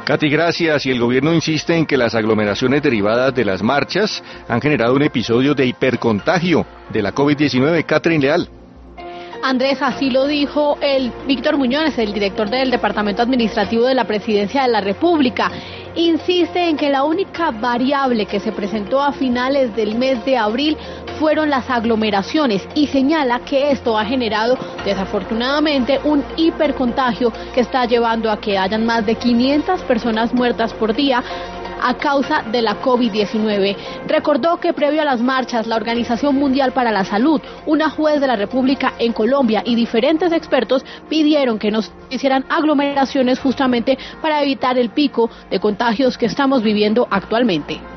Katy, gracias. Y el gobierno insiste en que las aglomeraciones derivadas de las marchas han generado un episodio de hipercontagio de la COVID-19. Catherine Leal. Andrés, así lo dijo el Víctor Muñoz, el director del Departamento Administrativo de la Presidencia de la República. Insiste en que la única variable que se presentó a finales del mes de abril fueron las aglomeraciones y señala que esto ha generado desafortunadamente un hipercontagio que está llevando a que hayan más de 500 personas muertas por día a causa de la COVID-19. Recordó que previo a las marchas, la Organización Mundial para la Salud, una juez de la República en Colombia y diferentes expertos pidieron que no se hicieran aglomeraciones justamente para evitar el pico de contagios que estamos viviendo actualmente.